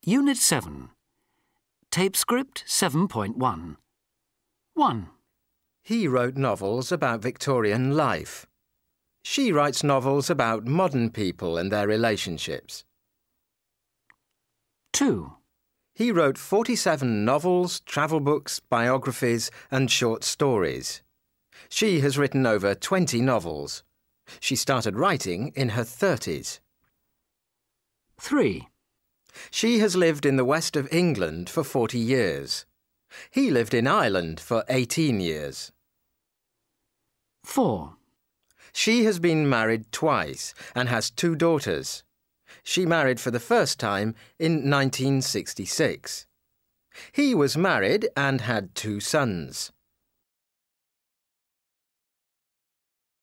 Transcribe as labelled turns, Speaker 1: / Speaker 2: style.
Speaker 1: Unit 7. Tape script 7.1. 1.
Speaker 2: He wrote novels about Victorian life. She writes novels about modern people and their relationships.
Speaker 1: 2.
Speaker 2: He wrote 47 novels, travel books, biographies and short stories. She has written over 20 novels. She started writing in her 30s.
Speaker 1: 3.
Speaker 2: She has lived in the west of England for 40 years. He lived in Ireland for 18 years.
Speaker 1: 4.
Speaker 2: She has been married twice and has 2 daughters. She married for the first time in 1966. He was married and had 2 sons.